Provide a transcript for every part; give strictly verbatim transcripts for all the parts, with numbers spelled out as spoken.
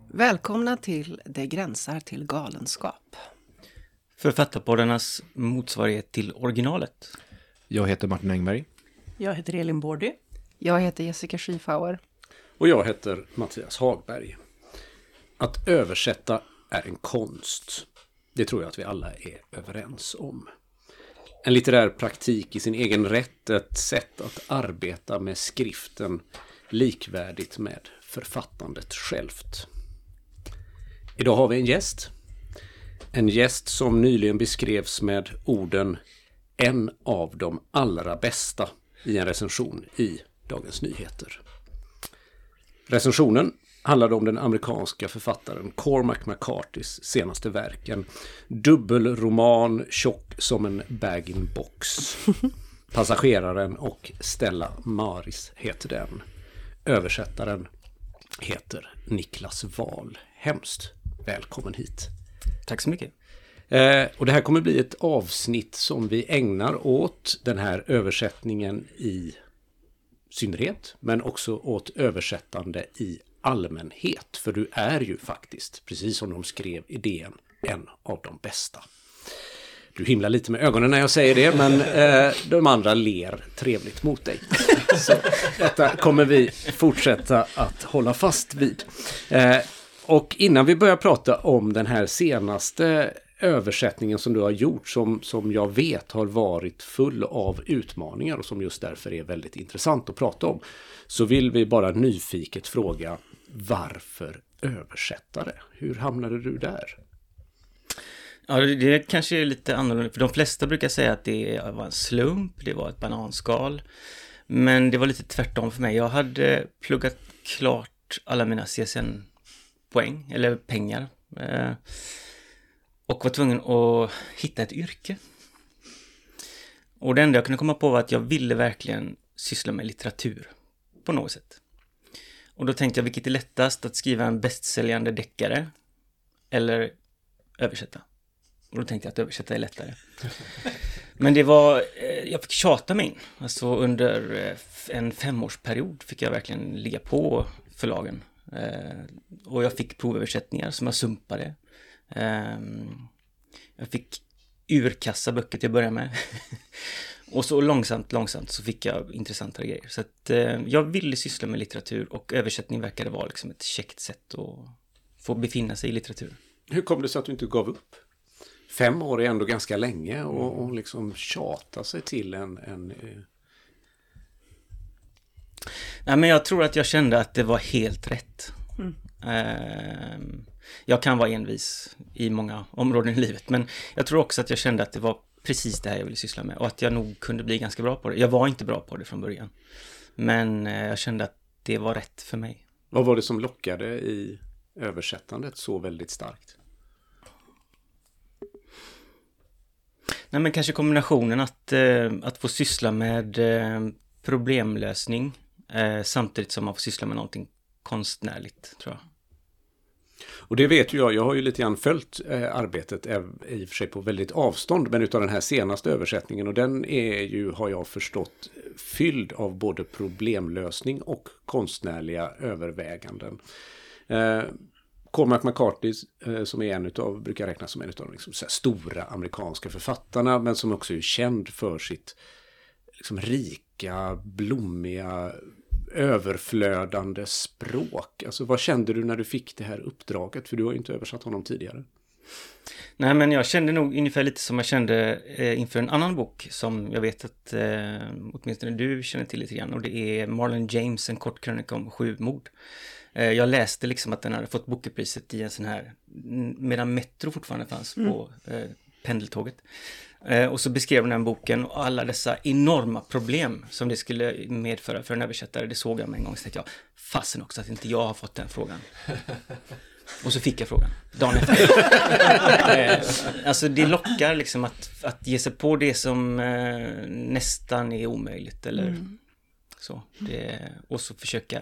Välkomna till Det gränsar till galenskap. Författarpoddarnas motsvarighet till originalet. Jag heter Martin Engberg. Jag heter Elin Bordy. Jag heter Jessica Schiefauer. Och jag heter Mattias Hagberg. Att översätta är en konst. Det tror jag att vi alla är överens om. En litterär praktik i sin egen rätt, ett sätt att arbeta med skriften likvärdigt med författandet självt. Idag har vi en gäst. En gäst som nyligen beskrevs med orden en av de allra bästa i en recension i Dagens Nyheter. Recensionen handlade om den amerikanska författaren Cormac McCarthys senaste verk. En dubbelroman tjock som en bag-in-box. Passageraren och Stella Maris heter den. Översättaren heter Niklas Wahl. Hemskt välkommen hit. Tack så mycket. Eh, och det här kommer bli ett avsnitt som vi ägnar åt den här översättningen i synnerhet, men också åt översättande i allmänhet. För du är ju faktiskt, precis som de skrev i D N, en av de bästa. Du himlar lite med ögonen när jag säger det, men eh, de andra ler trevligt mot dig. Så detta kommer vi fortsätta att hålla fast vid. Eh, och innan vi börjar prata om den här senaste översättningen som du har gjort, som, som jag vet har varit full av utmaningar och som just därför är väldigt intressant att prata om, så vill vi bara nyfiket fråga, varför översättare? Hur hamnade du där? Ja, det kanske är lite annorlunda, för de flesta brukar säga att det var en slump, det var ett bananskal. Men det var lite tvärtom för mig. Jag hade pluggat klart alla mina C S N-poäng, eller pengar. Eh, och var tvungen att hitta ett yrke. Och det enda jag kunde komma på var att jag ville verkligen syssla med litteratur på något sätt. Och då tänkte jag, vilket är lättast, att skriva en bästsäljande deckare eller översätta? Och då tänkte jag att översätta är lättare. Men det var, jag fick tjata mig in. Alltså under en femårsperiod fick jag verkligen ligga på förlagen. Och jag fick provöversättningar som jag sumpade. Jag fick urkassa böcker till att börja med. Och så långsamt, långsamt så fick jag intressantare grejer. Så att jag ville syssla med litteratur, och översättning verkade vara liksom ett käckt sätt att få befinna sig i litteratur. Hur kom det så att du inte gav upp? Fem år är ändå ganska länge, och, och liksom tjata sig till en... en uh... Nej, men jag tror att jag kände att det var helt rätt. Mm. Uh, jag kan vara envis i många områden i livet, men jag tror också att jag kände att det var precis det här jag ville syssla med, och att jag nog kunde bli ganska bra på det. Jag var inte bra på det från början, men uh, jag kände att det var rätt för mig. Vad var det som lockade i översättandet så väldigt starkt? Nej, men kanske kombinationen att, eh, att få syssla med eh, problemlösning eh, samtidigt som man får syssla med någonting konstnärligt, tror jag. Och det vet ju jag, jag har ju lite grann följt eh, arbetet eh, i och för sig på väldigt avstånd, men utav den här senaste översättningen, och den är ju, har jag förstått, fylld av både problemlösning och konstnärliga överväganden. Eh, Cormac McCarthy, eh, som är en utav, brukar räknas som en av de liksom, så här, stora amerikanska författarna, men som också är känd för sitt liksom, rika, blommiga, överflödande språk. Alltså, vad kände du när du fick det här uppdraget? För du har ju inte översatt honom tidigare. Nej, men jag kände nog ungefär lite som jag kände eh, inför en annan bok som jag vet att eh, åtminstone du känner till lite grann, och det är Marlon James, en kort krönika om sju mord. Eh, jag läste liksom att den hade fått Bookerpriset i en sån här, medan Metro fortfarande fanns mm. på eh, pendeltåget. Eh, och så beskrev den här boken och alla dessa enorma problem som det skulle medföra för en översättare. Det såg jag med en gång, så tänkte jag, fasen också att inte jag har fått den frågan. Och så fick jag frågan dagen efter. eh, alltså det lockar liksom att, att ge sig på det som eh, nästan är omöjligt. Eller mm. så. Det, och så försöka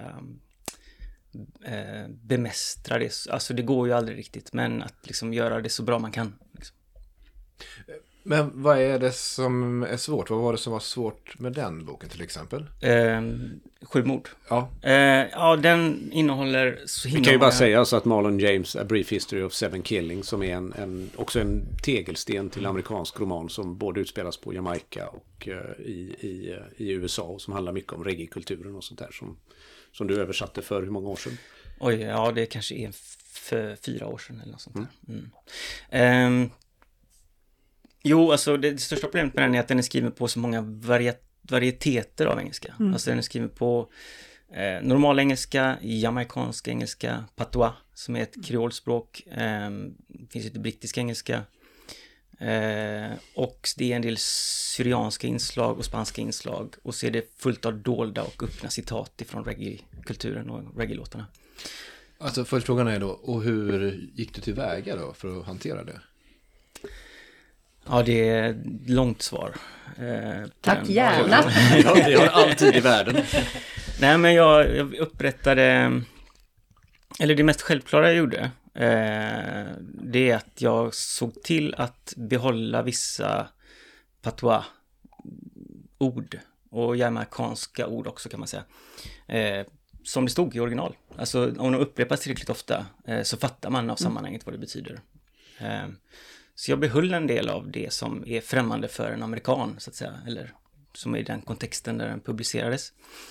eh, bemästra det. Alltså det går ju aldrig riktigt, men att liksom göra det så bra man kan. Liksom. Men vad är det som är svårt? Vad var det som var svårt med den boken till exempel? Eh, sju mord. Ja. Eh, ja, den innehåller så himla Vi kan ju bara många- säga alltså att Marlon James, A Brief History of Seven Killings, som är en, en, också en tegelsten till amerikansk roman som både utspelas på Jamaica och uh, i, i, i U S A och som handlar mycket om reggae-kulturen och sånt där som, som du översatte för hur många år sedan? Oj, ja det kanske är för fyra år sedan eller något sånt där. Mm. Mm. Jo, alltså det, det största problemet med den är att den är skriven på så många vari- varieteter av engelska. Mm. Alltså den är skriven på eh, normal engelska, jamaicansk engelska, patois som är ett kreolspråk. Eh, det finns lite brittisk engelska. Eh, och det är en del syrianska inslag och spanska inslag. Och så är det fullt av dolda och öppna citat ifrån reggae-kulturen och reggae-låtarna. Alltså följdfrågan är då, och hur gick du tillväga då för att hantera det? Ja, det är ett långt svar. Eh, Tack den. gärna. Ja, vi har alltid i världen. Nej, men jag, jag upprättade, eller det mest självklara jag gjorde, eh, det är att jag såg till att behålla vissa patois-ord och jamaicanska ord också kan man säga. Eh, som det stod i original. Alltså om de upprepas tillräckligt ofta eh, så fattar man av sammanhanget vad det betyder. Eh, så jag behöll en del av det som är främmande för en amerikan så att säga. Eller som är i den kontexten där den publicerades.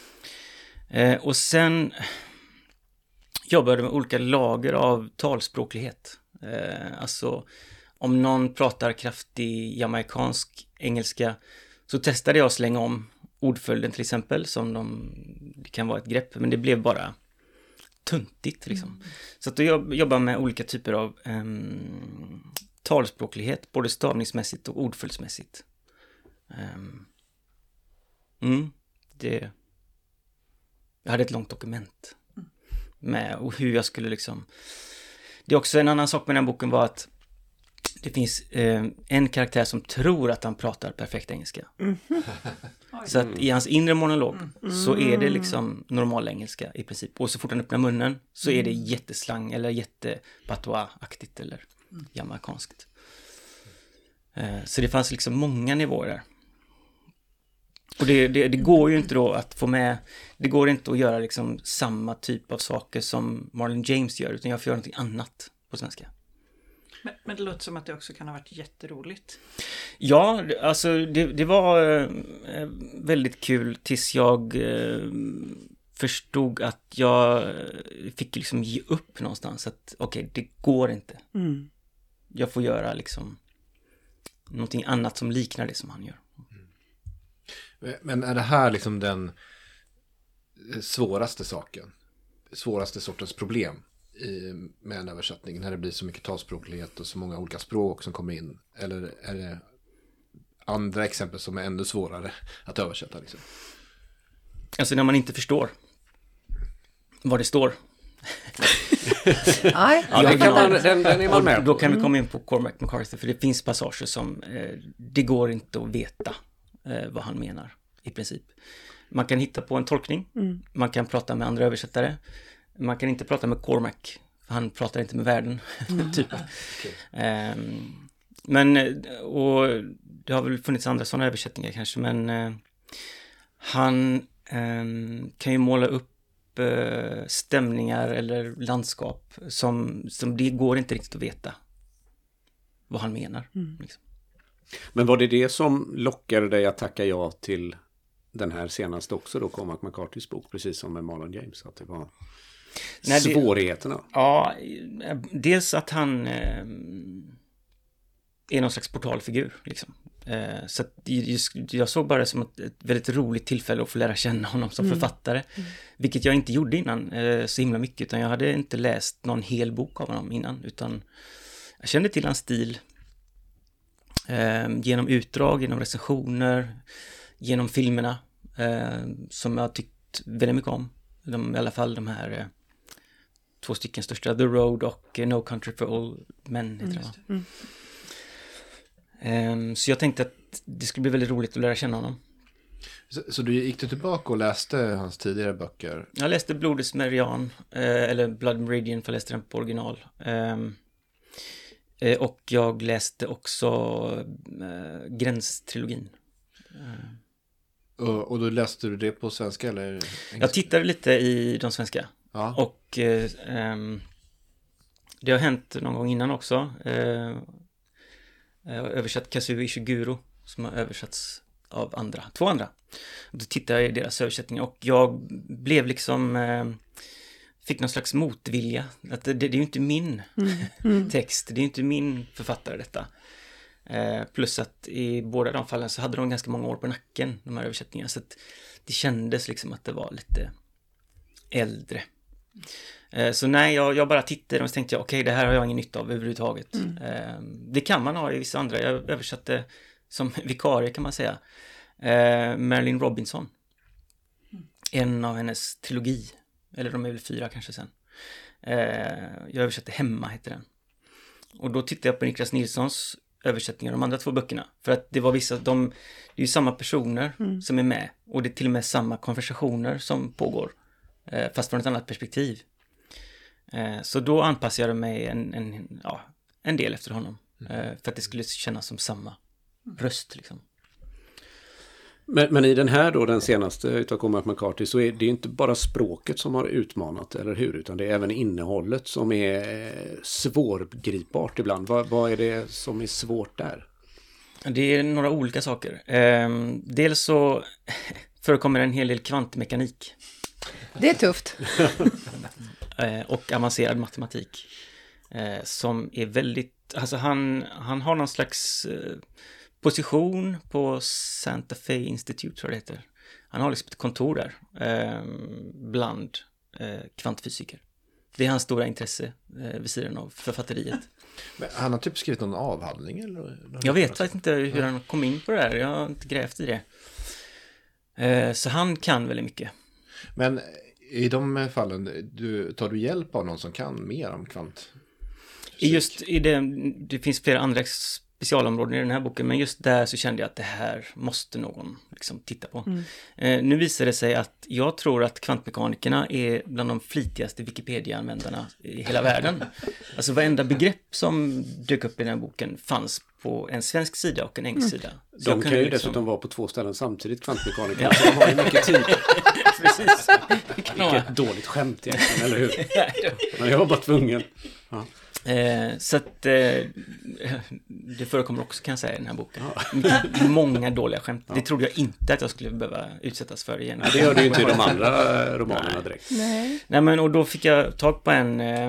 Eh, och sen jobbade jag med olika lager av talspråklighet. Eh, alltså om någon pratar kraftig jamaicansk engelska så testade jag att slänga om ordföljden till exempel, som de, det kan vara ett grepp, men det blev bara tuntigt liksom. Mm. Så att jag jobbar med olika typer av um, talspråklighet, både stavningsmässigt och ordföljdsmässigt. Um, mm, det, jag hade ett långt dokument med och hur jag skulle liksom... Det är också en annan sak med den boken var att det finns eh, en karaktär som tror att han pratar perfekt engelska. Mm. Så att i hans inre monolog mm. så är det liksom normal engelska i princip. Och så fort han öppnar munnen så är det jätteslang eller jättepatois-aktigt eller mm. jamaikanskt. Eh, så det fanns liksom många nivåer där. Och det, det, det går ju inte då att få med, det går inte att göra liksom samma typ av saker som Marlon James gör, utan jag får göra något annat på svenska. Men, men det låter som att det också kan ha varit jätteroligt. Ja, alltså det, det var eh, väldigt kul tills jag eh, förstod att jag fick liksom ge upp någonstans. Att okej, okay, det går inte. Mm. Jag får göra liksom någonting annat som liknar det som han gör. Mm. Men är det här liksom den svåraste saken? Svåraste sortens problem? I, med en översättning när det blir så mycket talspråklighet och så många olika språk som kommer in, eller är det andra exempel som är ännu svårare att översätta liksom? Alltså när man inte förstår vad det står. Nej, ja, den, kan man, den, den är man med. Då kan vi komma in på Cormac McCarthy, för det finns passager som eh, det går inte att veta eh, vad han menar i princip. Man kan hitta på en tolkning, mm. man kan prata med andra översättare. Man kan inte prata med Cormac, för han pratar inte med världen, mm. typ. Okay. Um, men, och det har väl funnits andra sådana översättningar kanske, men uh, han um, kan ju måla upp uh, stämningar eller landskap som, som det går inte riktigt att veta vad han menar. Mm. Liksom. Men var det det som lockade dig att tacka ja till den här senaste också då, Cormac McCarthys bok, precis som med Marlon James, att det var... Nej, det, svårigheterna. Ja, dels att han eh, är någon slags portalfigur liksom. Eh, så att just, jag såg bara det som ett, ett väldigt roligt tillfälle att få lära känna honom som mm. författare. Mm. Vilket jag inte gjorde innan eh, så himla mycket, utan jag hade inte läst någon hel bok av honom innan, utan jag kände till hans stil eh, genom utdrag, genom recensioner, genom filmerna eh, som jag tyckt väldigt mycket om. De, i alla fall de här eh, två stycken största, The Road och uh, No Country for Old Men heter mm, det, mm. um, Så jag tänkte att det skulle bli väldigt roligt att lära känna honom. Så, så du gick du tillbaka och läste hans tidigare böcker? Jag läste Blodets Meridian, eh, eller Blood Meridian, för jag läste den på original. Um, Eh, och jag läste också eh, Gränstrilogin. Eh. Och, och då läste du det på svenska eller engelska? Jag tittade lite i de svenska. Ja. Och eh, ehm, det har hänt någon gång innan också. Eh, jag har översatt Kazuo Ishiguro som har översatts av andra, två andra. Och då tittade jag i deras översättningar och jag blev liksom, eh, fick någon slags motvilja. Att det, det är ju inte min Mm. Mm. text, det är ju inte min författare detta. Eh, plus att i båda de fallen så hade de ganska många år på nacken, de här översättningarna. Så att det kändes liksom att det var lite äldre. Eh, så nej, jag, jag bara tittade och så tänkte jag, okej, okay, det här har jag ingen nytta av överhuvudtaget. Mm. Eh, det kan man ha i vissa andra. Jag översatte som vikarie kan man säga. Eh, Marilyn Robinson. En av hennes trilogi. Eller de är väl fyra kanske sen. Eh, jag översatte Hemma heter den. Och då tittade jag på Niklas Nilssons översättningar av de andra två böckerna. För att det var vissa, de, det är ju samma personer mm. som är med. Och det är till och med samma konversationer som pågår. Eh, fast från ett annat perspektiv. Eh, så då anpassade jag mig en, en, ja, en del efter honom. Eh, för att det skulle kännas som samma röst liksom. Men, men i den här då, den senaste utav Cormac McCarthy, så är det inte bara språket som har utmanat, eller hur? Utan det är även innehållet som är svårgripbart ibland. Vad, vad är det som är svårt där? Det är några olika saker. Eh, dels så förekommer en hel del kvantmekanik. Det är tufft. eh, och avancerad matematik. Eh, som är väldigt, alltså han, han har någon slags eh, position på Santa Fe Institute tror jag det heter. Han har liksom ett kontor där eh, bland eh, kvantfysiker. Det är hans stora intresse eh, vid sidan av författeriet. Men han har typ skrivit någon avhandling eller? Jag vet faktiskt inte hur han kom in på det här. Jag har inte grävt i det. Eh, så han kan väldigt mycket. Men i de fallen, du, tar du hjälp av någon som kan mer om kvant? Just i det, det finns flera andra specialområden i den här boken, men just där så kände jag att det här måste någon liksom titta på. Mm. Eh, nu visar det sig att jag tror att kvantmekanikerna är bland de flitigaste Wikipedia-användarna i hela världen. Alltså varenda begrepp som dök upp i den här boken fanns på en svensk sida och en engelsk sida. Mm. De kan, kan ju liksom... dessutom vara på två ställen samtidigt, kvantmekaniker. Ja. Så de har ju mycket tid. Precis. Vilket dåligt skämt egentligen, eller hur? Men jag var bara tvungen. Ja. Eh, så att eh, det förekommer också kan jag säga i den här boken. Ja. Många dåliga skämt. Ja. Det trodde jag inte att jag skulle behöva utsättas för igen. Ja, det gör det ju inte i de andra romanerna direkt. Nej. Nej, men och då fick jag tag på en eh,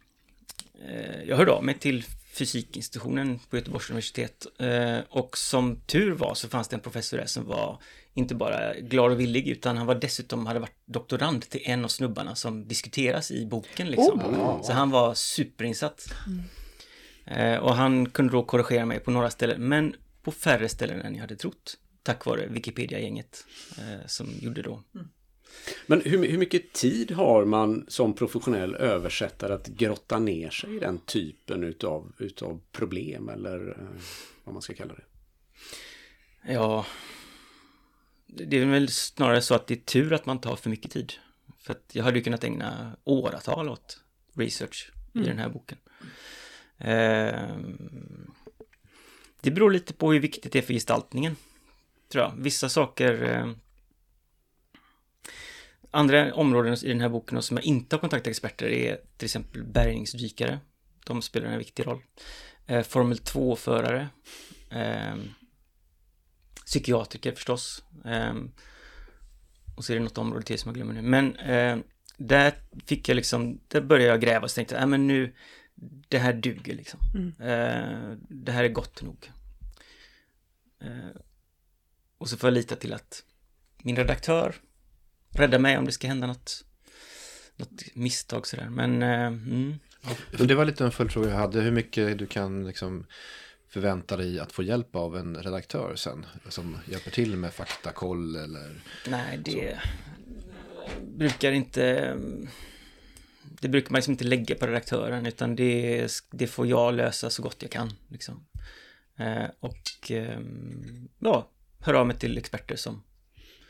jag hörde av mig till fysikinstitutionen på Göteborgs universitet eh, och som tur var så fanns det en professor där som var inte bara glad och villig utan han var dessutom hade varit doktorand till en av snubbarna som diskuteras i boken liksom. Oh. Så han var superinsatt. Mm. Eh, och han kunde då korrigera mig på några ställen men på färre ställen än jag hade trott tack vare Wikipedia-gänget eh, som gjorde då. Mm. Men hur, hur mycket tid har man som professionell översättare att grotta ner sig i den typen utav, utav problem eller eh, vad man ska kalla det? Ja, det är väl snarare så att det är tur att man tar för mycket tid. För att jag hade ju kunnat ägna åratal åt research i mm. den här boken. Eh, det beror lite på hur viktigt det är för gestaltningen, tror jag. Vissa saker... Eh, Andra områden i den här boken som jag inte har kontaktat experter är till exempel bärgningsdykare. De spelar en viktig roll. Eh, Formel två-förare. Eh, psykiatriker förstås. Eh, och så är det något område till som jag glömmer nu. Men eh, där fick jag liksom, där började jag gräva och tänkte, äh, men nu, det här duger liksom. Mm. Eh, det här är gott nog. Eh, och så får jag lita till att min redaktör rädda mig om det ska hända något, något misstag sådär. Men, eh, mm. ja, det var lite en följdfråga jag hade. Hur mycket du kan liksom förvänta dig att få hjälp av en redaktör sen? Som hjälper till med faktakoll eller... Nej, det så. brukar inte... Det brukar man liksom inte lägga på redaktören utan det, det får jag lösa så gott jag kan. Liksom. Eh, och eh, ja, hör av mig till experter som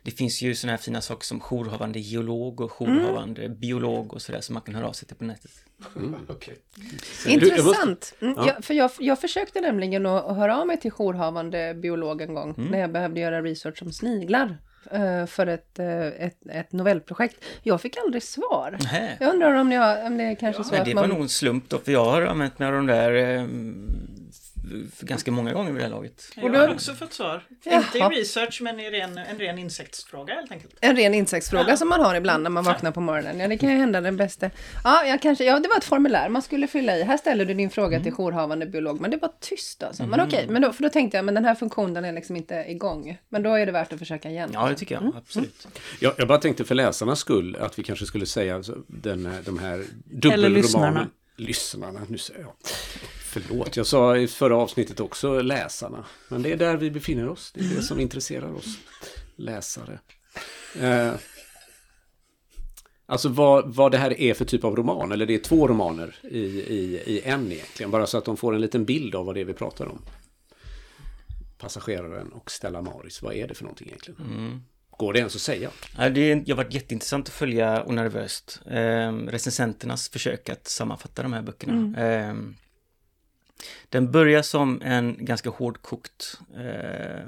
det finns ju såna här fina saker som jourhavande geolog och jourhavande mm. biolog och sådär som man kan höra av sig till på nätet. Mm. Okay. Intressant. Mm, ja. jag, för jag, jag försökte nämligen att, att höra av mig till jourhavande biolog en gång mm. när jag behövde göra research om sniglar uh, för ett, uh, ett, ett novellprojekt. Jag fick aldrig svar. Nähe. Jag undrar om, jag, om det är kanske ja, så att det man... var nog en slump då, för jag har använt mig av de där um... för ganska många gånger vid det här laget. Jag har också fått svar. Jaha. Inte i research, men i ren, en ren insektsfråga helt enkelt. En ren insektsfråga ja. som man har ibland när man vaknar på morgonen. Ja, det kan ju hända den bästa. Ja, jag kanske, ja, det var ett formulär man skulle fylla i. Här ställer du din fråga mm. till jourhavande biolog, men det var tyst alltså. Men mm. okej, men då, för då tänkte jag, men den här funktionen är liksom inte igång. Men då är det värt att försöka igen. Ja, det tycker jag. Mm. Absolut. Mm. Jag, jag bara tänkte för läsarnas skull att vi kanske skulle säga alltså, den, de här dubbelromanen. Eller lyssnarna. Lyssnarna, nu säger jag. Förlåt, jag sa i förra avsnittet också läsarna. Men det är där vi befinner oss. Det är det som intresserar oss. Läsare. Eh, alltså vad, vad det här är för typ av roman. Eller det är två romaner i, i, i en egentligen. Bara så att de får en liten bild av vad det är vi pratar om. Passageraren och Stella Maris. Vad är det för någonting egentligen? Mm. Går det ens att säga? Ja, det har varit jätteintressant att följa och nervöst. Eh, recensenternas försök att sammanfatta de här böckerna. Mm. Eh, Den börjar som en ganska hårdkokt eh,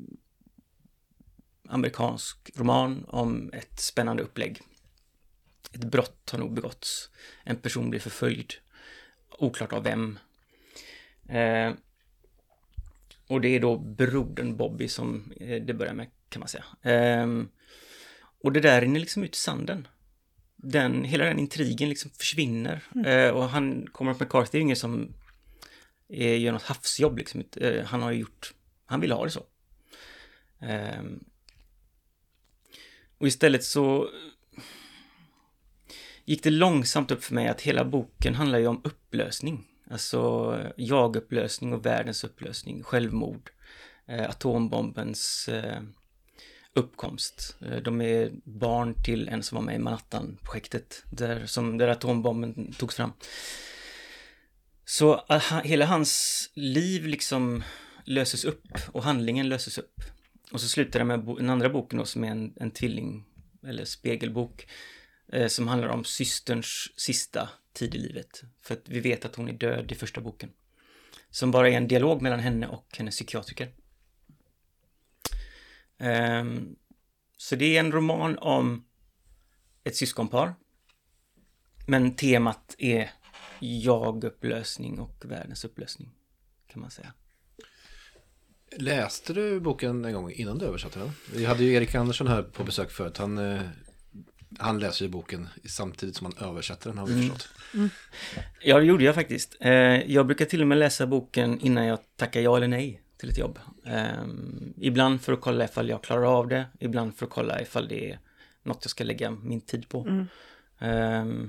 amerikansk roman om ett spännande upplägg. Ett brott har nog begåtts. En person blir förföljd. Oklart av vem. Eh, och det är då brodern Bobby som eh, det börjar med, kan man säga. Eh, och det där rinner liksom ut i sanden. Den, hela den intrigen liksom försvinner. Mm. Eh, och han kommer upp med McCarthy, ingen som gör något havsjobb liksom. Han har ju gjort, han vill ha det så. Um, och istället så gick det långsamt upp för mig att hela boken handlar ju om upplösning. Alltså jag-upplösning och världens upplösning, självmord, eh, atombombens eh, uppkomst. Eh, de är barn till en som var med i Manhattan-projektet där, som, där atombomben togs fram. Så uh, hela hans liv liksom löses upp och handlingen löses upp. Och så slutar det med bo- den andra boken då, som är en, en tvilling eller spegelbok eh, som handlar om systerns sista tid i livet. För att vi vet att hon är död i första boken. Som bara är en dialog mellan henne och hennes psykiatriker. Um, så det är en roman om ett syskonpar. Men temat är jag-upplösning och världens upplösning, kan man säga. Läste du boken en gång innan du översatte den? Vi hade ju Erik Andersson här på besök förut. Han, eh, han läser ju boken samtidigt som han översätter den, har vi mm. förstått. Mm. Ja, det gjorde jag faktiskt. Eh, jag brukar till och med läsa boken innan jag tackar ja eller nej till ett jobb. Eh, ibland för att kolla ifall jag klarar av det. Ibland för att kolla ifall det är något jag ska lägga min tid på. Mm. Eh,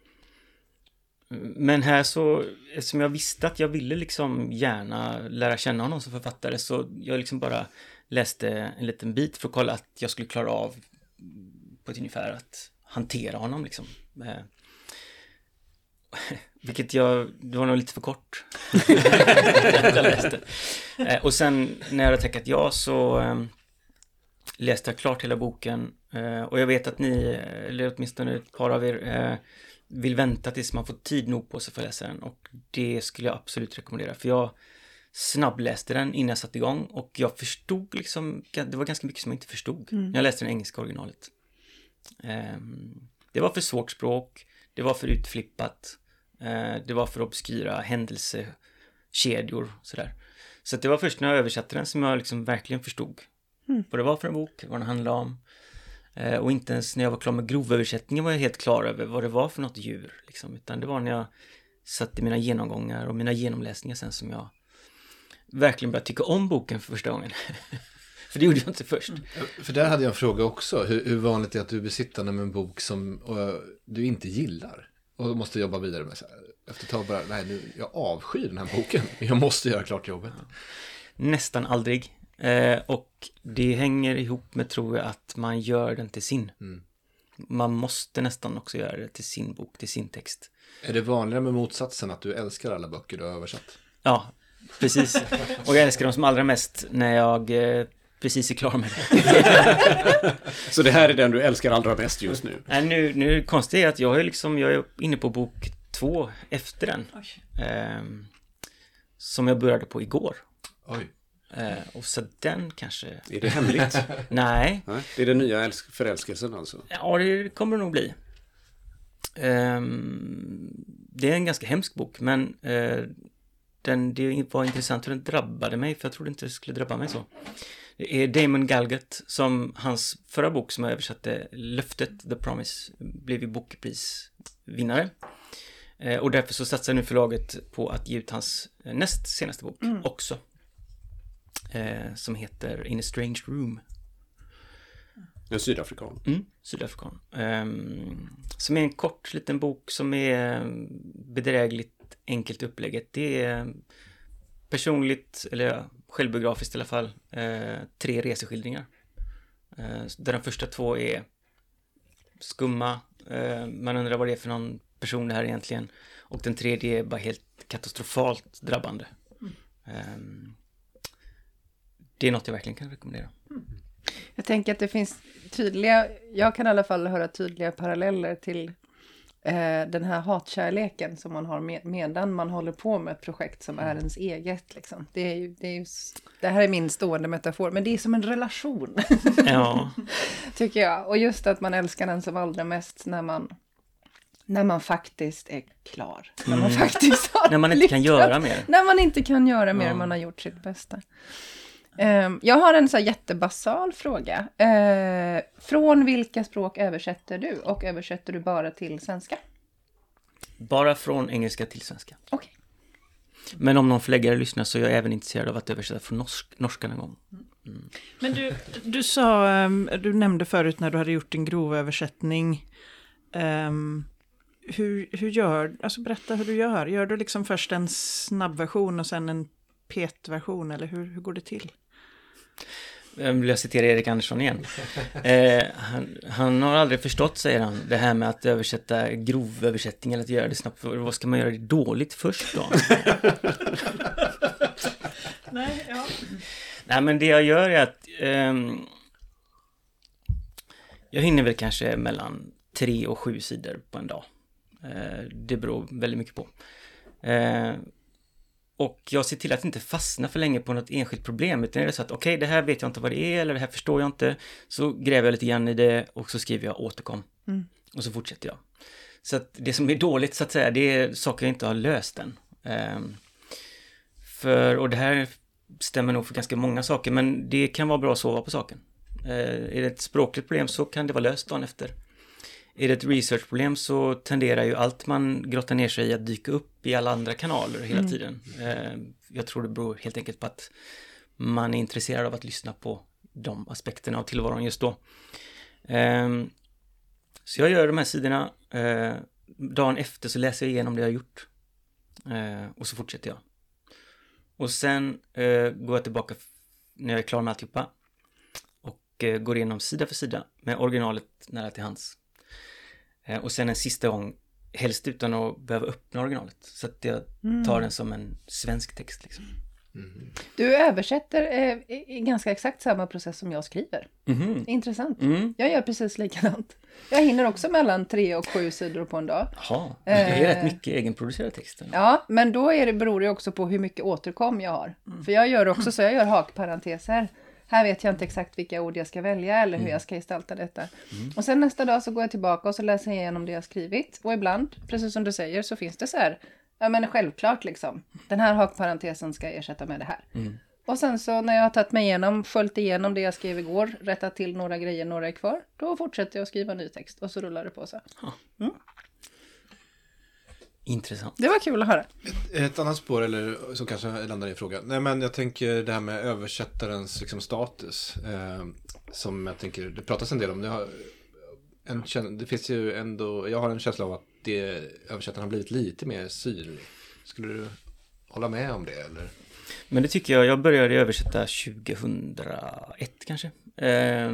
Men här så, eftersom jag visste att jag ville liksom gärna lära känna honom som författare, så jag liksom bara läste en liten bit för att kolla att jag skulle klara av på ett ungefär att hantera honom liksom. Eh, vilket jag, det var nog lite för kort. jag läste. Eh, och sen när jag hade tackat ja så eh, läste jag klart hela boken. Eh, och jag vet att ni, eller åtminstone ett par av er, eh, vill vänta tills man får tid nog på sig för att läsa den, och det skulle jag absolut rekommendera, för jag snabbläste den innan jag satte igång och jag förstod liksom, det var ganska mycket som jag inte förstod mm. när jag läste den engelska originalet. Um, det var för svårt språk, det var för utflippat, uh, det var för obskyra händelsekedjor sådär. Så att det var först när jag översatte den som jag liksom verkligen förstod mm. vad det var för en bok, vad den handlade om. Eh, och inte ens när jag var klar med grovöversättningen var jag helt klar över vad det var för något djur. Liksom. Utan det var när jag satt i mina genomgångar och mina genomläsningar sen som jag verkligen började tycka om boken för första gången. För det gjorde jag inte först. För där hade jag en fråga också. Hur, hur vanligt är det att du besitter med en bok som uh, du inte gillar? Och måste jobba vidare med så här. Efter ett tag bara, nej nu, jag avskyr den här boken. Jag måste göra klart jobbet. Nästan aldrig. Eh, och det hänger ihop med, tror jag, att man gör den till sin. Mm. Man måste nästan också göra det till sin bok, till sin text. Är det vanligare med motsatsen att du älskar alla böcker du har översatt? Ja, precis. Och jag älskar dem som allra mest när jag eh, precis är klar med det. Så det här är den du älskar allra mest just nu? Nej, nu, nu konstigt är att jag är, liksom, jag är inne på bok två efter den. Eh, som jag började på igår. Oj. Eh, och så den kanske... Är det hemligt? Nej. Nej. Det är den nya älsk- förälskelsen alltså? Ja, det kommer det nog bli. Eh, det är en ganska hemsk bok, men eh, den, det var intressant hur den drabbade mig, för jag trodde inte det skulle drabba mig så. Det är Damon Galgut, som hans förra bok som jag översatte, Löftet, The Promise, blev ju bokprisvinnare. Eh, och därför så satsar nu förlaget på att ge ut hans näst senaste bok mm. också. Eh, som heter In a Strange Room. En sydafrikan. Mm, sydafrikan. Eh, som är en kort liten bok som är bedrägligt enkelt upplägget. Det är personligt, eller ja, självbiografiskt i alla fall, eh, tre reseskildringar. Eh, där de första två är skumma. Eh, man undrar vad det är för någon person det här egentligen. Och den tredje är bara helt katastrofalt drabbande. Mm. Eh, det är något jag verkligen kan rekommendera. Mm. Jag tänker att det finns tydliga, jag kan i alla fall höra tydliga paralleller till eh, den här hatkärleken som man har med, medan man håller på med ett projekt som är ens eget. Liksom. Det, är ju, det, är ju, det här är min stående metafor, men det är som en relation. Ja. Tycker jag. Och just att man älskar den som allra mest när man, när man faktiskt är klar. Mm. När man faktiskt har När man inte lyckats, kan göra mer. När man inte kan göra mer, ja. Man har gjort sitt bästa. Um, jag har en så här jättebasal fråga. Uh, från vilka språk översätter du? Och översätter du bara till svenska? Bara från engelska till svenska. Okej. Okay. Men om någon förläggare lyssnar så är jag även intresserad av att översätta från norsk, norska någon gång. Mm. Men du, du sa, um, du nämnde förut när du hade gjort en grov översättning. Um, hur, hur gör, alltså berätta hur du gör. Gör du liksom först en snabbversion och sen en petversion, eller hur, hur går det till? Vill jag citera Erik Andersson igen. Eh, han, han har aldrig förstått, säger han, det här med att översätta grovöversättning eller att göra det snabbt. Vad ska man göra det dåligt först då? Nej, ja. Nej, men det jag gör är att eh, jag hinner väl kanske mellan tre och sju sidor på en dag. Eh, det beror väldigt mycket på. Eh, Och jag ser till att inte fastna för länge på något enskilt problem. Utan är det så att okej, okay, det här vet jag inte vad det är. Eller det här förstår jag inte. Så gräver jag lite grann i det. Och så skriver jag återkom. Mm. Och så fortsätter jag. Så att det som är dåligt så att säga. Det är saker jag inte har löst än. Um, för, och det här stämmer nog för ganska många saker. Men det kan vara bra att sova på saken. Uh, är det ett språkligt problem så kan det vara löst dagen efter. Är det ett researchproblem så tenderar ju allt man grottar ner sig i att dyka upp i alla andra kanaler hela mm. tiden. Eh, jag tror det beror helt enkelt på att man är intresserad av att lyssna på de aspekterna av tillvaron just då. Eh, så jag gör de här sidorna. Eh, dagen efter så läser jag igenom det jag har gjort. Eh, och så fortsätter jag. Och sen eh, går jag tillbaka när jag är klar med alltihopa. Och eh, går igenom sida för sida med originalet nära till hands. Och sen en sista gång, helst utan att behöva öppna originalet. Så att jag tar den som en svensk text. Liksom. Mm. Du översätter eh, i ganska exakt samma process som jag skriver. Mm. Intressant. Mm. Jag gör precis likadant. Jag hinner också mellan tre och sju sidor på en dag. Jaha, det är eh, rätt mycket egenproducerad texten. Ja, men då är det, beror det också på hur mycket återkom jag har. Mm. För jag gör också så, jag gör hakparenteser. Här vet jag inte exakt vilka ord jag ska välja eller hur mm. jag ska gestalta detta. Mm. Och sen nästa dag så går jag tillbaka och så läser jag igenom det jag skrivit. Och ibland, precis som du säger, så finns det så här, ja men självklart liksom. Den här hakparentesen ska jag ersätta med det här. Mm. Och sen så när jag har tagit mig igenom, följt igenom det jag skrev igår, rättat till några grejer, några är kvar. Då fortsätter jag att skriva ny text och så rullar det på så. Mm. Intressant. Det var kul att höra. Ett, ett annat spår, eller som kanske landar i frågan. Nej, men jag tänker det här med översättarens liksom, status. Eh, som jag tänker, det pratas en del om. Det, har en, det finns ju ändå, jag har en känsla av att det, översättaren har blivit lite mer synlig. Skulle du hålla med om det, eller? Men det tycker jag. Jag började översätta tjugohundraett kanske. Eh,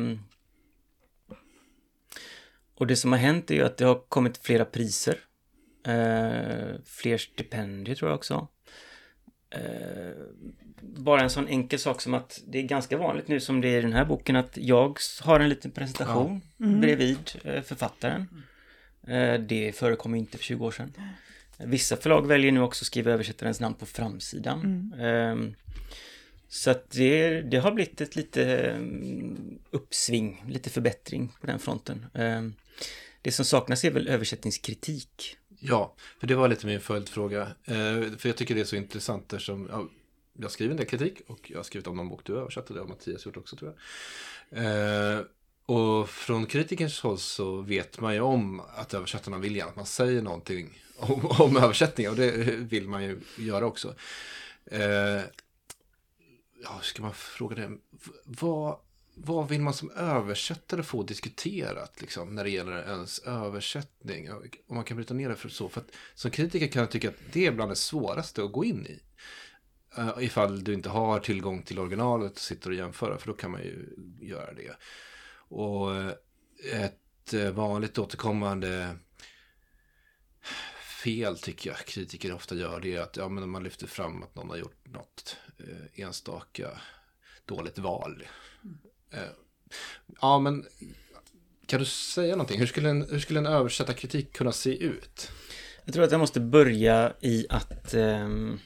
och det som har hänt är ju att det har kommit flera priser. Uh, fler stipendier tror jag också. eh, bara en sån enkel sak som att det är ganska vanligt nu som det är i den här boken att jag har en liten presentation ja. mm. bredvid eh, författaren. Eh, det förekom inte för tjugo år sedan. Vissa förlag väljer nu också att skriva översättarens namn på framsidan. Mm. Eh, så att det, det har blivit ett lite uppsving, lite förbättring på den fronten. Eh, det som saknas är väl översättningskritik. Ja, för det var lite min följdfråga. Eh, för jag tycker det är så intressant eftersom ja, jag skriver en del kritik och jag har skrivit om någon bok du har översatt och det har Mattias gjort också tror jag. Eh, och från kritikers håll så vet man ju om att översättarna vill gärna att man säger någonting om, om översättning och det vill man ju göra också. Eh, ja, ska man fråga det? Vad... Vad vill man som översättare få diskuterat liksom, när det gäller ens översättning? Om man kan bryta ner det för så. För att som kritiker kan jag tycka att det är bland det svåraste att gå in i. Uh, ifall du inte har tillgång till originalet och sitter och jämför. För då kan man ju göra det. Och ett vanligt återkommande fel tycker jag kritiker ofta gör. Det är att ja, men man lyfter fram att någon har gjort något uh, enstaka dåligt val. Ja, men kan du säga någonting? Hur skulle en, hur skulle en översättarkritik kunna se ut? Jag tror att jag måste börja i att eh,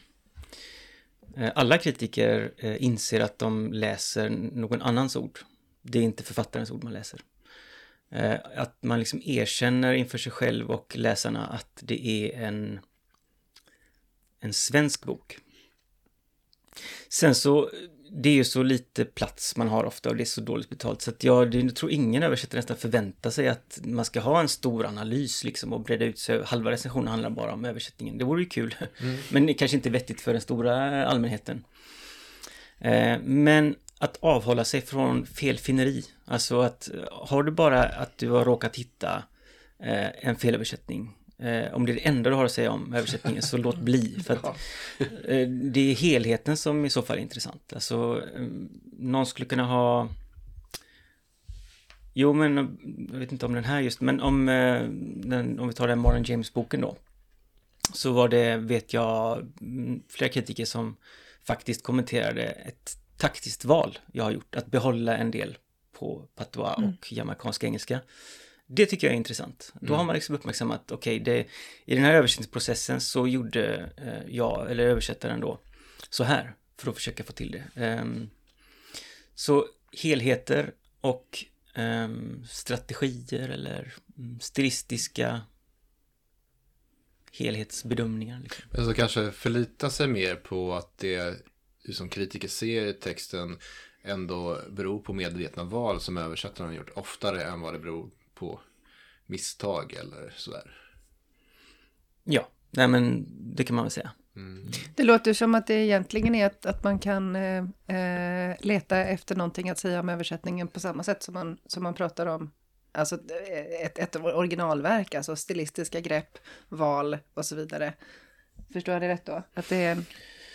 alla kritiker eh, inser att de läser någon annans ord. Det är inte författarens ord man läser. Eh, att man liksom erkänner inför sig själv och läsarna att det är en, en svensk bok. Sen så det är ju så lite plats man har ofta och det är så dåligt betalt så att jag, jag tror ingen översättare nästan förväntar sig att man ska ha en stor analys liksom och bredda ut sig. Halva recensionen handlar bara om översättningen. Det vore ju kul. Mm. Men det kanske inte är vettigt för den stora allmänheten. Eh, men att avhålla sig från felfinneri. Alltså att har du bara att du har råkat hitta eh, en felöversättning. Eh, om det är det enda du har att säga om översättningen så låt bli. För att, eh, det är helheten som i så fall är intressant. Alltså, eh, någon skulle kunna ha... Jo, men jag vet inte om den här just, men om, eh, den, om vi tar den Marlon James-boken då. Så var det, vet jag, flera kritiker som faktiskt kommenterade ett taktiskt val jag har gjort. Att behålla en del på patois mm. och jamaicansk engelska. Det tycker jag är intressant. Då mm. har man liksom uppmärksammat, okej, okay, i den här översättningsprocessen så gjorde eh, jag, eller översättaren då, så här, för att försöka få till det. Um, så helheter och um, strategier eller um, stilistiska helhetsbedömningar. Liksom. Alltså kanske förlita sig mer på att det som kritiker ser i texten ändå beror på medvetna val som översättaren har gjort oftare än vad det beror på misstag eller sådär. Ja, nej men det kan man väl säga. Mm. Det låter som att det egentligen är att, att man kan eh, leta efter någonting att säga om översättningen på samma sätt som man, som man pratar om alltså ett, ett originalverk, alltså stilistiska grepp, val och så vidare. Förstår jag det rätt då? Att det är...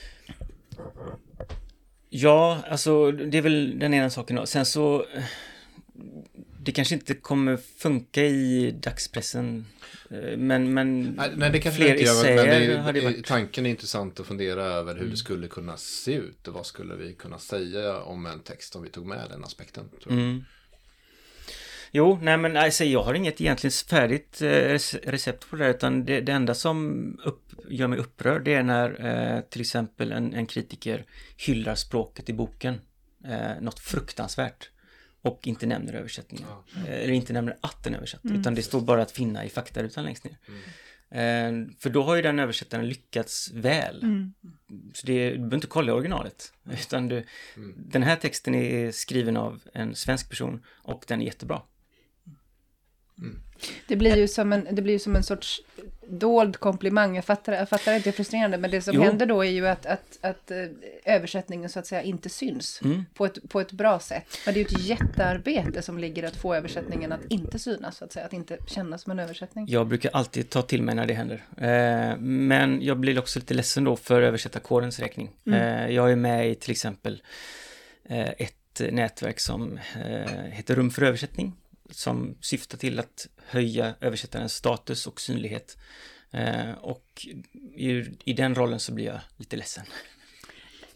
Ja, alltså det är väl den ena saken då. Sen så det kanske inte kommer funka i dagspressen men, men nej, nej, det kanske fler inte gör, men det är, det varit... tanken är intressant att fundera över hur mm. det skulle kunna se ut och vad skulle vi kunna säga om en text om vi tog med den aspekten, tror jag. Mm. Jo, nej men alltså, jag har inget egentligen färdigt eh, recept på det, utan det, det enda som upp, gör mig upprörd det är när eh, till exempel en, en kritiker hyllar språket i boken, eh, något fruktansvärt, och inte nämner översättningen. Ja. Eh, eller inte nämner att den är översatt, mm. utan det står bara att finna i faktarutan längst ner. Mm. Eh, för då har ju den översättaren lyckats väl. Mm. Så det, du behöver inte kolla originalet, utan du, mm. den här texten är skriven av en svensk person och den är jättebra. Mm. Det blir ju som en, det blir ju som en sorts dold komplimang. Jag fattar, jag fattar att det är frustrerande, men det som jo. händer då är ju att, att, att översättningen så att säga inte syns mm. på, ett, på ett bra sätt. Men det är ju ett jättearbete som ligger att få översättningen att inte synas, så att säga, att inte kännas som en översättning. Jag brukar alltid ta till mig när det händer. Eh, men jag blir också lite ledsen då för översättarkårens räkning. Mm. Eh, jag är med i till exempel eh, ett nätverk som eh, heter Rum för översättning, som syftar till att höja översättarens status och synlighet. Eh, och i, i den rollen så blir jag lite ledsen.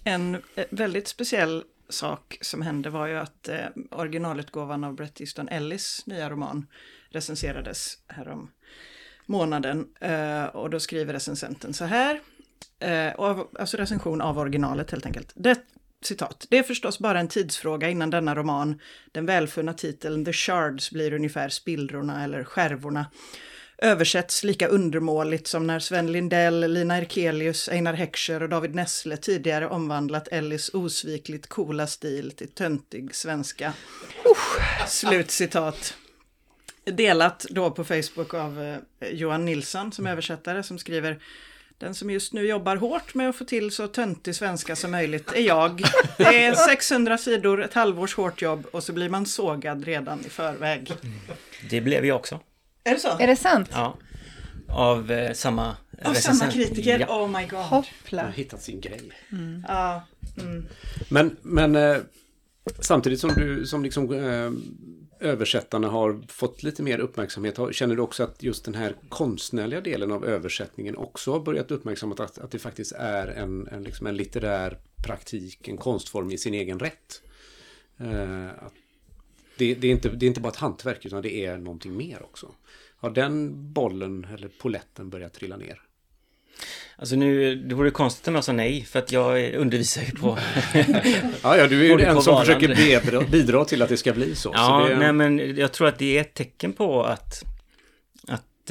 En väldigt speciell sak som hände var ju att eh, originalutgåvan av Bret Easton Ellis nya roman recenserades härom månaden. Eh, och då skriver recensenten så här, eh, av, alltså recension av originalet helt enkelt. Det, citat, det är förstås bara en tidsfråga innan denna roman, den välfunna titeln The Shards, blir ungefär spillrorna eller skärvorna, översätts lika undermåligt som när Sven Lindell, Lina Erkelius, Einar Heckscher och David Nessle tidigare omvandlat Ellis osvikligt coola stil till töntig svenska. Uh. Slutcitat. Delat då på Facebook av eh, Johan Nilsson som översättare som skriver: den som just nu jobbar hårt med att få till så töntig svenska som möjligt är jag. Det är sexhundra sidor, ett halvårs hårt jobb och så blir man sågad redan i förväg. Det blev jag också. Är det så? Är det sant? Ja. Av eh, samma Av samma kritiker? Ja. Oh my god. Hoppla. Han har hittat sin grej. Mm. Ja. Mm. Men, men eh, samtidigt som du som liksom eh, översättarna har fått lite mer uppmärksamhet, har, känner du också att just den här konstnärliga delen av översättningen också har börjat uppmärksamma att, att det faktiskt är en, en, liksom en litterär praktik, en konstform i sin egen rätt? Eh, att det, det, är inte, det är inte bara ett hantverk utan det är någonting mer också. Har den bollen eller poletten börjat trilla ner? Alltså nu, det vore konstigt om jag sa nej, för att jag undervisar ju på... ja, ja, du är ju den som Valand. försöker bidra, bidra till att det ska bli så. Ja, så det är... nej, men jag tror att det är ett tecken på att, att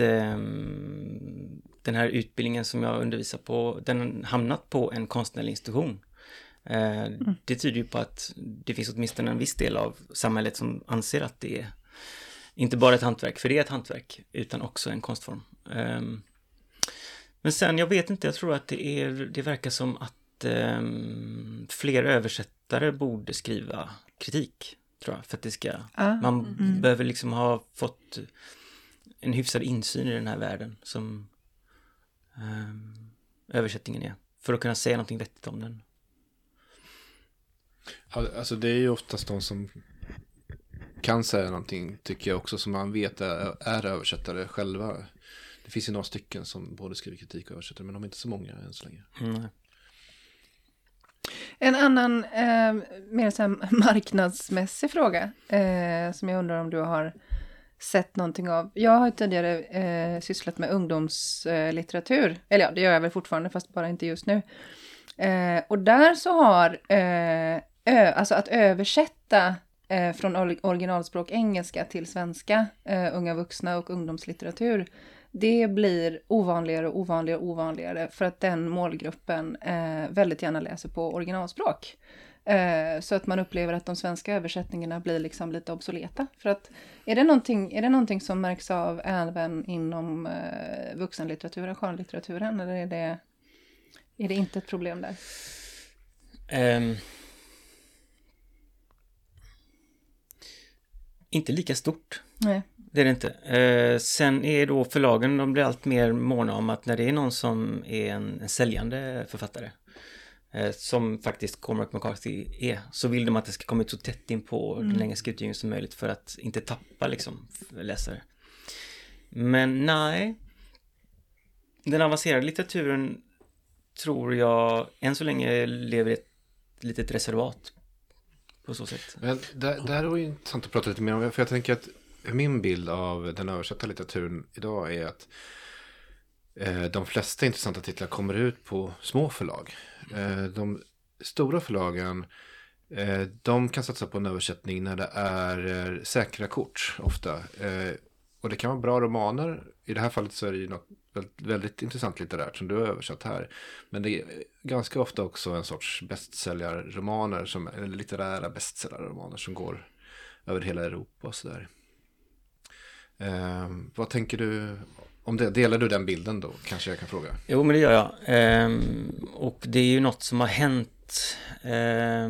um, den här utbildningen som jag undervisar på, den har hamnat på en konstnärlig institution. Uh, mm. Det tyder ju på att det finns åtminstone en viss del av samhället som anser att det är inte bara ett hantverk, för det är ett hantverk, utan också en konstform. Um, Men sen, jag vet inte, jag tror att det, är, det verkar som att eh, fler översättare borde skriva kritik, tror jag, för att det ska, ah, man mm. behöver liksom ha fått en hyfsad insyn i den här världen som eh, översättningen är, för att kunna säga någonting vettigt om den. Alltså det är ju oftast de som kan säga någonting, tycker jag också, som man vet är, är översättare själva. Det finns ju några stycken som både skriver kritik och översätter, men de är inte så många än så länge. Mm. En annan eh, mer så här marknadsmässig fråga eh, som jag undrar om du har sett någonting av. Jag har tidigare eh, sysslat med ungdomslitteratur. Eh, Eller ja, det gör jag väl fortfarande, fast bara inte just nu. Eh, och där så har eh, ö, alltså att översätta eh, från originalspråk engelska till svenska, eh, unga vuxna och ungdomslitteratur, det blir ovanligare och ovanligare och ovanligare för att den målgruppen eh, väldigt gärna läser på originalspråk. Eh, så att man upplever att de svenska översättningarna blir liksom lite obsoleta. För att är det någonting, är det någonting som märks av även inom eh, vuxenlitteraturen, skönlitteraturen, eller är det, är det inte ett problem där? Um, inte lika stort. Nej. Det är det inte. Eh, sen är då förlagen, de blir allt mer måna om att när det är någon som är en, en säljande författare, eh, som faktiskt Cormac McCarthy är, så vill de att det ska komma ut så tätt in på mm. den engelska utgivningen som möjligt för att inte tappa liksom läsare. Men nej, den avancerade litteraturen tror jag än så länge lever i ett litet reservat på så sätt. Men det, det här är ju intressant att prata lite mer om, för jag tänker att min bild av den översatta litteraturen idag är att eh, de flesta intressanta titlar kommer ut på små förlag. Eh, de stora förlagen, eh, de kan satsa på en översättning när det är eh, säkra kort ofta. Eh, och det kan vara bra romaner. I det här fallet så är det ju något väldigt, väldigt intressant litterärt som du har översatt här. Men det är ganska ofta också en sorts bestsäljarromaner, som, eller litterära bestsäljarromaner som går över hela Europa och sådär. Eh, vad tänker du om det? Delar du den bilden då? Kanske jag kan fråga. Jo, men det gör jag. Eh, och det är ju något som har hänt eh,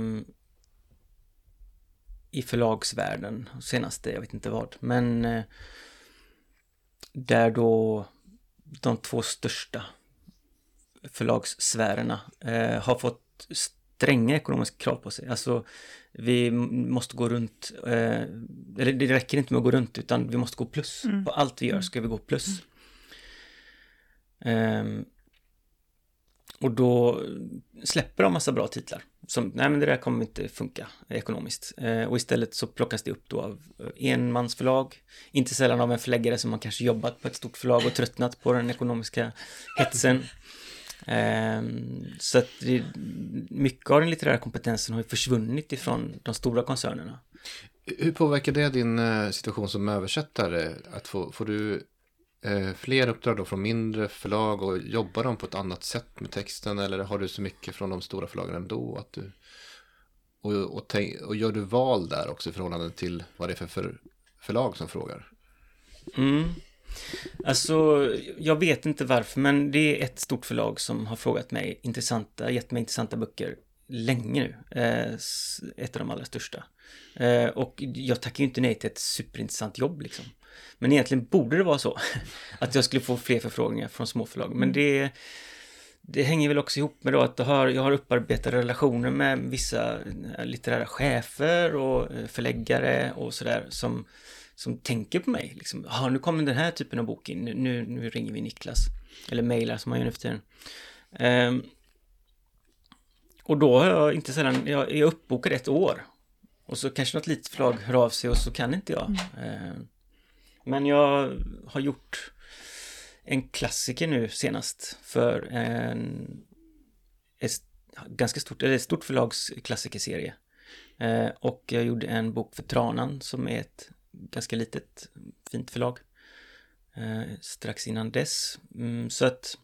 i förlagsvärlden senaste, jag vet inte vad. Men eh, där då de två största förlagssfärerna eh, har fått stränga ekonomiska krav på sig. Alltså vi måste gå runt, eh, eller det räcker inte med att gå runt, utan vi måste gå plus. Mm. På allt vi gör ska vi gå plus. Mm. Um, och då släpper de massa bra titlar. Som, nej men det där kommer inte funka ekonomiskt. Eh, och istället så plockas det upp då av enmansförlag. Inte sällan av en förläggare som har kanske jobbat på ett stort förlag och tröttnat på den ekonomiska hetsen. Eh, så att det, mycket av den litterära kompetensen har ju försvunnit ifrån de stora koncernerna. Hur påverkar det din situation som översättare? Att få, får du eh, fler uppdrag då från mindre förlag och jobbar de på ett annat sätt med texten, eller har du så mycket från de stora förlagen ändå? Att du, och, och, tänk, och gör du val där också i förhållande till vad det är för, för förlag som frågar? Mm. Alltså, jag vet inte varför, men det är ett stort förlag som har frågat mig intressanta, gett mig intressanta böcker länge nu. Eh, ett av de allra största. Eh, och jag tackar ju inte nej till ett superintressant jobb liksom. Men egentligen borde det vara så att jag skulle få fler förfrågningar från småförlag. Men det, det hänger väl också ihop med då att jag har, jag har upparbetade relationer med vissa litterära chefer och förläggare och sådär som, som tänker på mig. Liksom, ah, nu kommer den här typen av bok in, nu, nu ringer vi Niklas. Eller mejlar som man gör nu för tiden. Eh, och då har jag inte sällan, jag är uppbokad ett år. Och så kanske något litet förlag hör av sig och så kan inte jag. Mm. Men jag har gjort en klassiker nu senast för en ett ganska stort, eller ett stort förlags klassikerserie. Och jag gjorde en bok för Tranan som är ett ganska litet, fint förlag. Strax innan dess. Så att...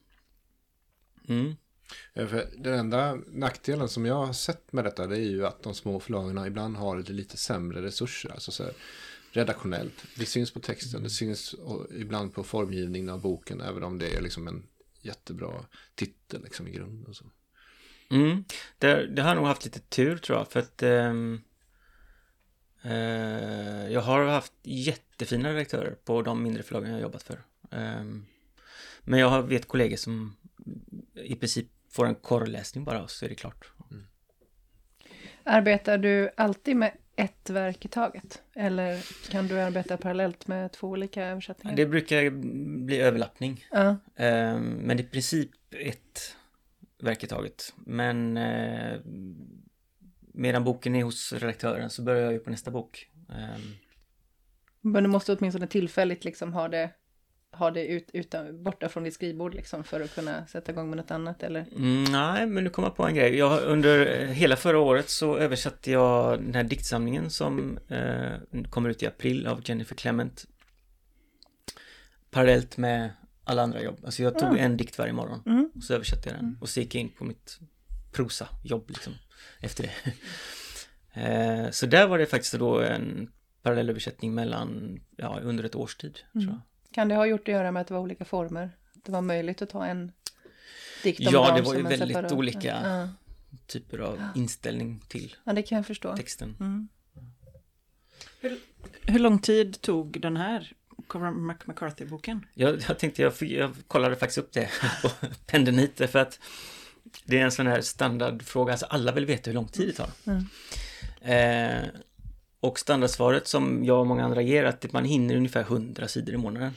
Mm. För den enda nackdelen som jag har sett med detta, det är ju att de små förlagen ibland har lite, lite sämre resurser, alltså så här, redaktionellt. Det syns på texten, det syns ibland på formgivningen av boken, även om det är liksom en jättebra titel liksom i grunden och så. Mm. Det, det har nog haft lite tur tror jag, för att um, uh, jag har haft jättefina redaktörer på de mindre förlagen jag har jobbat för. Um, men jag vet kollegor som i princip får en korrläsning bara och så är det klart. Mm. Arbetar du alltid med ett verk i taget? Eller kan du arbeta parallellt med två olika översättningar? Det brukar bli överlappning. Uh. Um, men i princip ett verk i taget. Men uh, medan boken är hos redaktören så börjar jag ju på nästa bok. Um. Men du måste åtminstone tillfälligt liksom ha det ha det ut, utan, borta från ditt skrivbord liksom, för att kunna sätta igång med något annat, eller? Mm, nej, men nu kommer jag på en grej. Jag, under hela förra året så översatte jag den här diktsamlingen som eh, kommer ut i april av Jennifer Clement. Parallellt med alla andra jobb. Alltså jag tog mm. en dikt varje morgon mm. och så översatte jag den. Mm. Och så gick jag in på mitt prosa-jobb liksom, efter det. eh, så där var det faktiskt då en parallellöversättning mellan, ja, under ett års tid, mm. tror jag. Kan det ha gjort att göra med att det var olika former? Det var möjligt att ta en dikt om Ja, dagen det var ju som väldigt separat. olika ja. typer av inställning till ja, det kan jag förstå. texten. Mm. Hur, hur lång tid tog den här Cormac McCarthy-boken? Jag, jag tänkte, jag, jag kollade faktiskt upp det på Pendenite för att det är en sån här standardfråga. Alltså alla vill veta hur lång tid det tar. Mm. Eh, och standardsvaret som jag och många andra ger är att man hinner ungefär hundra sidor i månaden.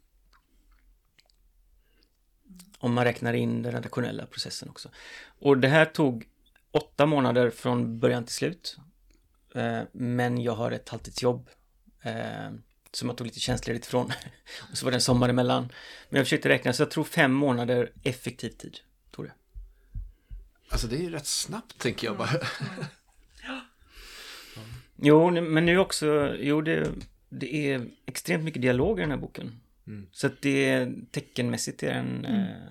Om man räknar in den redaktionella processen också. Och det här tog åtta månader från början till slut. Eh, men jag har ett halvtidsjobb eh, som jag tog lite känsligt ifrån. Och så var det en sommar emellan. Men jag försökte räkna, så jag tror fem månader effektiv tid, tror jag. Alltså det är ju rätt snabbt, tänker jag bara. Ja. Jo, men nu också, jo det, det är extremt mycket dialog i den här boken. Mm. Så att det är teckenmässigt är den mm. eh,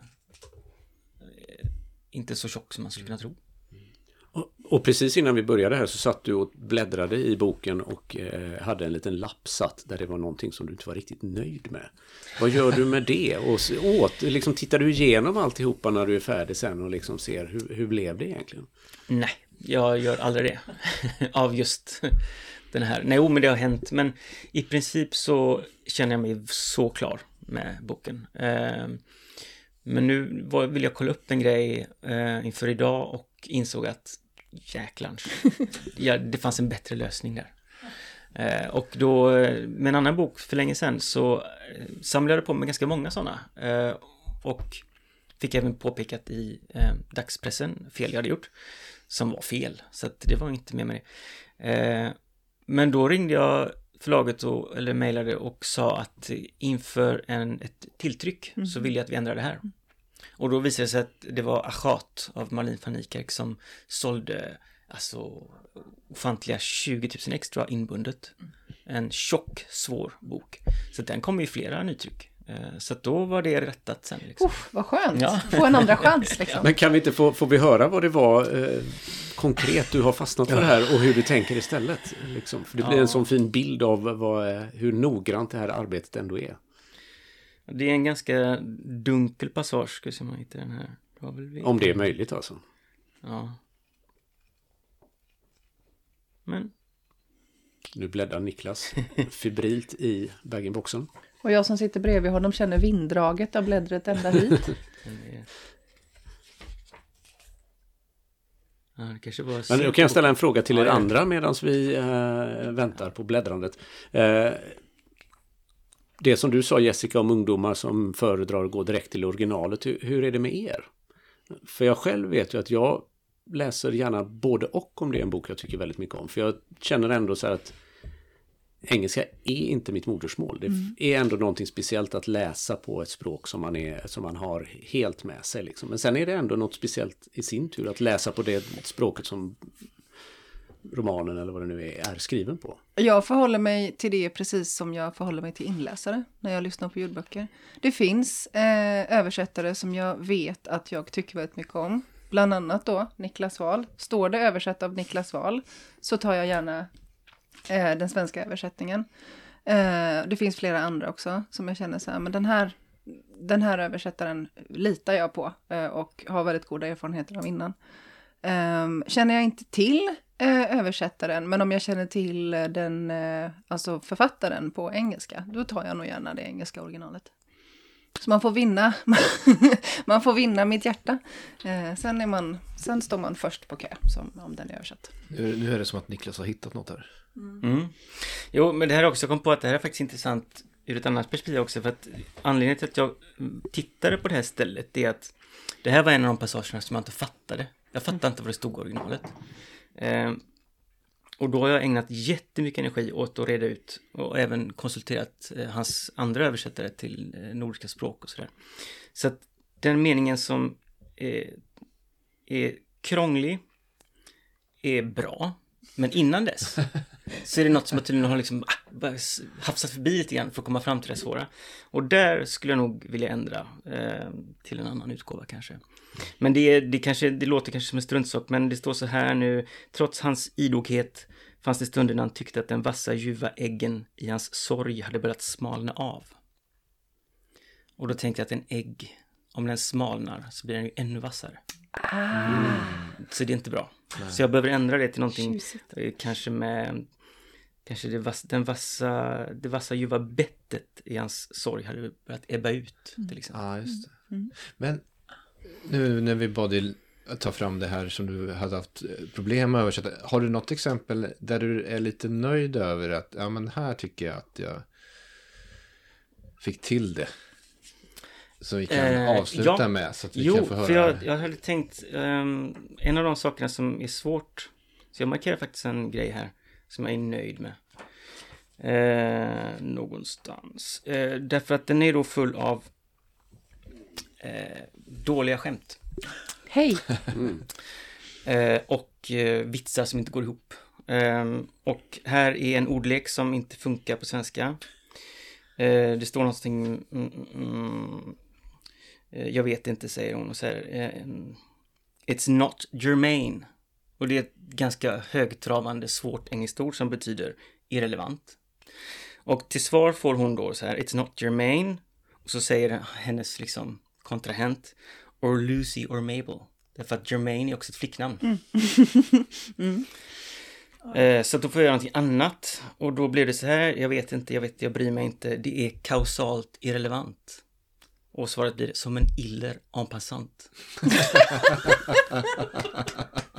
inte så tjock som man skulle kunna tro. Och, och precis innan vi började här så satt du och bläddrade i boken och eh, hade en liten lapp satt där det var någonting som du inte var riktigt nöjd med. Vad gör du med det? Och åt, liksom, tittar du igenom alltihopa när du är färdig sen och liksom ser hur, hur blev det egentligen? Nej, jag gör aldrig det. Av just den här. Nej, men det har hänt. Men i princip så känner jag mig så klar med boken. Eh, men nu var, vill jag kolla upp en grej eh, inför idag och insåg att jäklans, ja, det fanns en bättre lösning där. Eh, och då med en annan bok för länge sedan så eh, samlade jag på mig ganska många sådana. Eh, och fick även påpekat i eh, dagspressen fel jag hade gjort. Som var fel, så att det var inte med mig. Eh, men då ringde jag förlaget och, eller mejlade och sa att inför en, ett tilltryck mm. så vill jag att vi ändrar det här. Och då visade det sig att det var Achat av Marlene van Niekerk som sålde alltså ofantliga tjugo tusen extra inbundet. En tjock, svår bok. Så den kom i flera nytryck. Så då var det rättat sen. Liksom. Uff, vad skönt. Ja. Få en andra chans. Liksom. Men kan vi inte få, få vi höra vad det var eh, konkret du har fastnat för det här och hur du tänker istället? Liksom? För det blir ja. en sån fin bild av vad, hur noggrant det här arbetet ändå är. Det är en ganska dunkel passage, ska se om man hittar den här. Det om det är möjligt alltså. Ja. Men... Nu bläddar Niklas febrilt i bag-in-boxen. Och jag som sitter bredvid honom känner vinddraget av bläddret ända hit. Ja, det kanske var Men nu kan jag ställa en fråga till er ja, andra medan vi äh, väntar på bläddrandet. Äh, det som du sa Jessica om ungdomar som föredrar att gå direkt till originalet, hur, hur är det med er? För jag själv vet ju att jag läser gärna både och om det är en bok jag tycker väldigt mycket om. För jag känner ändå så här att engelska är inte mitt modersmål. Det mm. är ändå någonting speciellt att läsa på ett språk som man, är, som man har helt med sig. Liksom. Men sen är det ändå något speciellt i sin tur att läsa på det språket som romanen eller vad det nu är, är skriven på. Jag förhåller mig till det precis som jag förhåller mig till inläsare när jag lyssnar på ljudböcker. Det finns eh, översättare som jag vet att jag tycker väldigt mycket om. Bland annat då Niklas Wahl. Står det översatt av Niklas Wahl så tar jag gärna eh, den svenska översättningen. Eh, det finns flera andra också som jag känner så här, men den här, den här översättaren litar jag på eh, och har väldigt goda erfarenheter av innan. Eh, känner jag inte till eh, översättaren, men om jag känner till den, eh, alltså författaren på engelska, då tar jag nog gärna det engelska originalet. Så man får vinna man får vinna mitt hjärta. Eh, sen, är man, sen står man först på kö som, om den är översatt. Nu, nu är det som att Niklas har hittat något här. Mm. Mm. Jo, men det här också kom på att det här är faktiskt intressant ur ett annat perspektiv också. För att anledningen till att jag tittade på det här stället är att det här var en av de passagerna som jag inte fattade. Jag fattade mm. inte vad det stod i originalet. Eh, Och då har jag ägnat jättemycket energi åt att reda ut och även konsulterat eh, hans andra översättare till eh, nordiska språk och sådär. Så att den meningen som är, är krånglig är bra. Men innan dess så är det något som jag tydligen har liksom, ah, hafsat förbi lite grann för att komma fram till det svåra. Och där skulle jag nog vilja ändra eh, till en annan utgåva kanske. Men det, det, kanske, det låter kanske som en struntsak, men det står så här nu. Trots hans idoghet fanns det stunder när han tyckte att den vassa ljuva äggen i hans sorg hade börjat smalna av. Och då tänkte jag att en ägg, om den smalnar så blir den ju ännu vassare. Mm. Så det är inte bra. Nej. Så jag behöver ändra det till någonting Tjusigt. kanske med kanske det, vass, den vassa, det vassa ljuva bettet i hans sorg hade börjat ebba ut till exempel. Ja, just det. Mm. Men nu när vi bad ta fram det här som du hade haft problem med att översätta. Har du något exempel där du är lite nöjd över att ja, men här tycker jag att jag fick till det? Så vi kan eh, avsluta ja. med så att vi jo, kan få höra. För jag, jag hade tänkt um, en av de sakerna som är svårt, så jag markerar faktiskt en grej här som jag är nöjd med. Eh, någonstans. Eh, därför att den är då full av eh, dåliga skämt. Hej! Mm. Eh, och eh, vitsar som inte går ihop. Eh, och här är en ordlek som inte funkar på svenska. Eh, det står någonting... Mm, mm, eh, jag vet inte, säger hon. Och så här, eh, it's not germane. Och det är ett ganska högtravande, svårt engelskt ord som betyder irrelevant. Och till svar får hon då så här, it's not germane. Och så säger hennes liksom kontrahent, or Lucy or Mabel. Därför att Germaine är också ett flicknamn. Mm. mm. Eh, så då får jag göra någonting annat. Och då blev det så här, jag vet inte, jag vet, jag bryr mig inte. Det är kausalt irrelevant. Och svaret blir som en iller en passant.